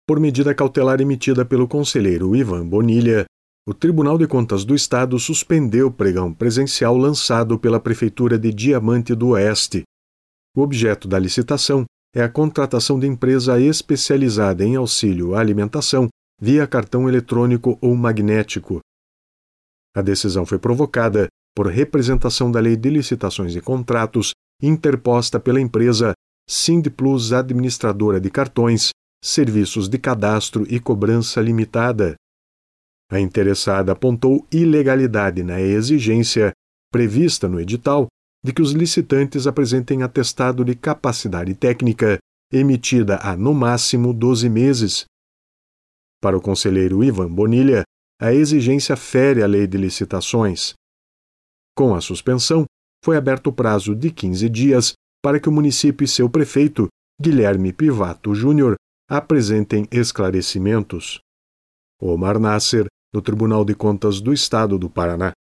Por medida cautelar emitida pelo conselheiro Ivan Bonilha, o Tribunal de Contas do Estado suspendeu o pregão presencial lançado pela Prefeitura de Diamante do Oeste. O objeto da licitação é a contratação de empresa especializada em auxílio à alimentação via cartão eletrônico ou magnético. A decisão foi provocada por representação da Lei de Licitações e Contratos interposta pela empresa Sindplus Administradora de Cartões, Serviços de Cadastro e Cobrança Limitada. A interessada apontou ilegalidade na exigência, prevista no edital, de que os licitantes apresentem atestado de capacidade técnica, emitida há, no máximo, 12 meses. Para o conselheiro Ivan Bonilha, a exigência fere a Lei de Licitações. Com a suspensão, foi aberto o prazo de 15 dias para que o município e seu prefeito, Guilherme Pivato Júnior, apresentem esclarecimentos. Omar Nasser, do Tribunal de Contas do Estado do Paraná.